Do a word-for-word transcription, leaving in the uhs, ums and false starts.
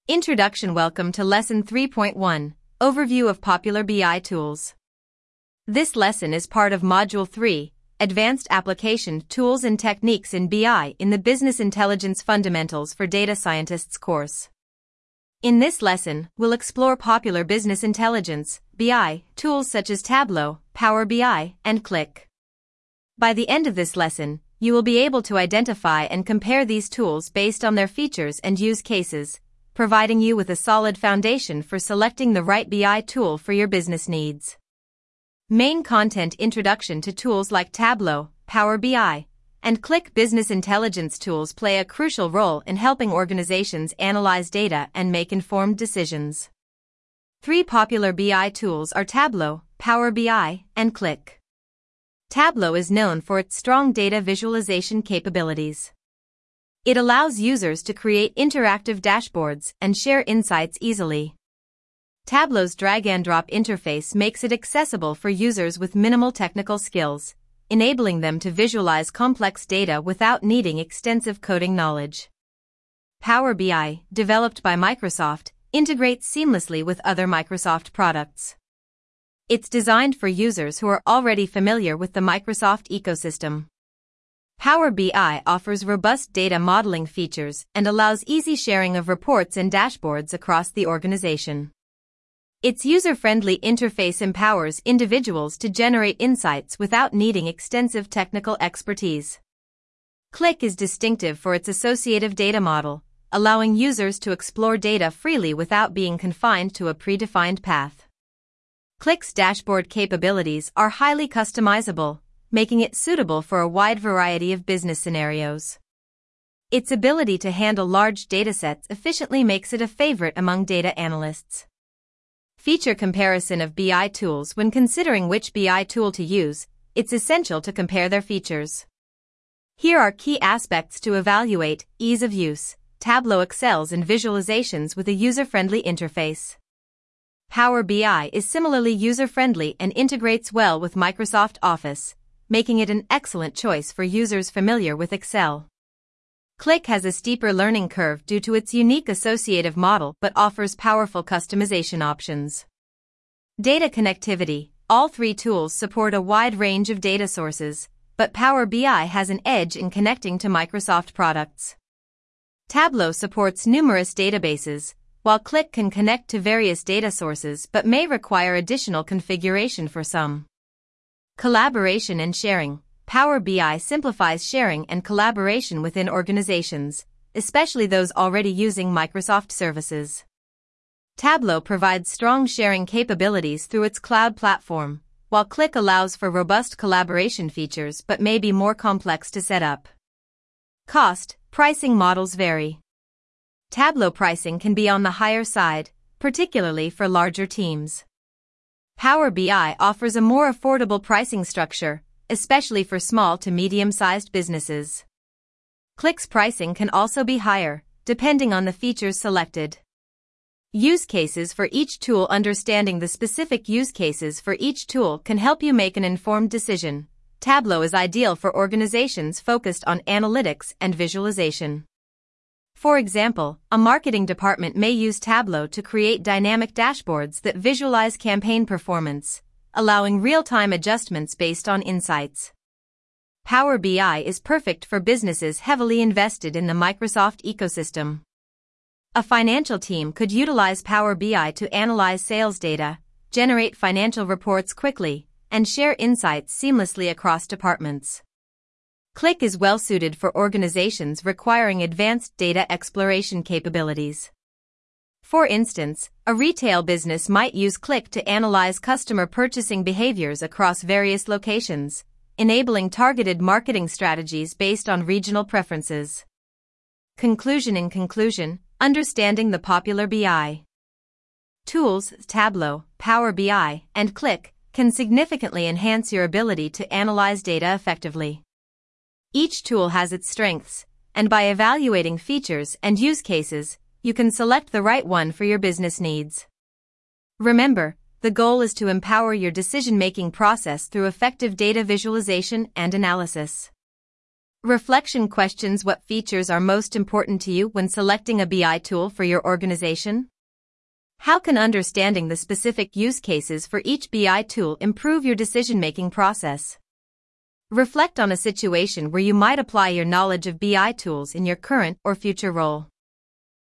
Introduction. Welcome to Lesson three point one, Overview of Popular B I Tools. This lesson is part of Module three, Advanced Application Tools and Techniques in B I in the Business Intelligence Fundamentals for Data Scientists course. In this lesson, we'll explore popular business intelligence, B I, tools such as Tableau, Power B I, and Qlik. By the end of this lesson, you will be able to identify and compare these tools based on their features and use cases, providing you with a solid foundation for selecting the right B I tool for your business needs. Main content. Introduction to tools like Tableau, Power B I, and Qlik. Business intelligence tools play a crucial role in helping organizations analyze data and make informed decisions. Three popular B I tools are Tableau, Power B I, and Qlik. Tableau is known for its strong data visualization capabilities. It allows users to create interactive dashboards and share insights easily. Tableau's drag-and-drop interface makes it accessible for users with minimal technical skills, enabling them to visualize complex data without needing extensive coding knowledge. Power B I, developed by Microsoft, integrates seamlessly with other Microsoft products. It's designed for users who are already familiar with the Microsoft ecosystem. Power B I offers robust data modeling features and allows easy sharing of reports and dashboards across the organization. Its user-friendly interface empowers individuals to generate insights without needing extensive technical expertise. Qlik is distinctive for its associative data model, allowing users to explore data freely without being confined to a predefined path. Qlik's dashboard capabilities are highly customizable, making it suitable for a wide variety of business scenarios. Its ability to handle large datasets efficiently makes it a favorite among data analysts. Feature comparison of B I tools. When considering which B I tool to use, it's essential to compare their features. Here are key aspects to evaluate: ease of use. Tableau excels in visualizations with a user-friendly interface. Power B I is similarly user-friendly and integrates well with Microsoft Office, making it an excellent choice for users familiar with Excel. Qlik has a steeper learning curve due to its unique associative model but offers powerful customization options. Data connectivity. All three tools support a wide range of data sources, but Power B I has an edge in connecting to Microsoft products. Tableau supports numerous databases, while Qlik can connect to various data sources but may require additional configuration for some. Collaboration and sharing. Power B I simplifies sharing and collaboration within organizations, especially those already using Microsoft services. Tableau provides strong sharing capabilities through its cloud platform, while Qlik allows for robust collaboration features but may be more complex to set up. Cost. Pricing models vary. Tableau pricing can be on the higher side, particularly for larger teams. Power B I offers a more affordable pricing structure, especially for small to medium-sized businesses. Qlik's pricing can also be higher, depending on the features selected. Use cases for each tool. Understanding the specific use cases for each tool can help you make an informed decision. Tableau is ideal for organizations focused on analytics and visualization. For example, a marketing department may use Tableau to create dynamic dashboards that visualize campaign performance, allowing real-time adjustments based on insights. Power B I is perfect for businesses heavily invested in the Microsoft ecosystem. A financial team could utilize Power B I to analyze sales data, generate financial reports quickly, and share insights seamlessly across departments. Qlik is well-suited for organizations requiring advanced data exploration capabilities. For instance, a retail business might use Qlik to analyze customer purchasing behaviors across various locations, enabling targeted marketing strategies based on regional preferences. Conclusion. In conclusion, understanding the popular B I tools, Tableau, Power B I, and Qlik, can significantly enhance your ability to analyze data effectively. Each tool has its strengths, and by evaluating features and use cases, you can select the right one for your business needs. Remember, the goal is to empower your decision-making process through effective data visualization and analysis. Reflection questions: what features are most important to you when selecting a B I tool for your organization? How can understanding the specific use cases for each B I tool improve your decision-making process? Reflect on a situation where you might apply your knowledge of B I tools in your current or future role.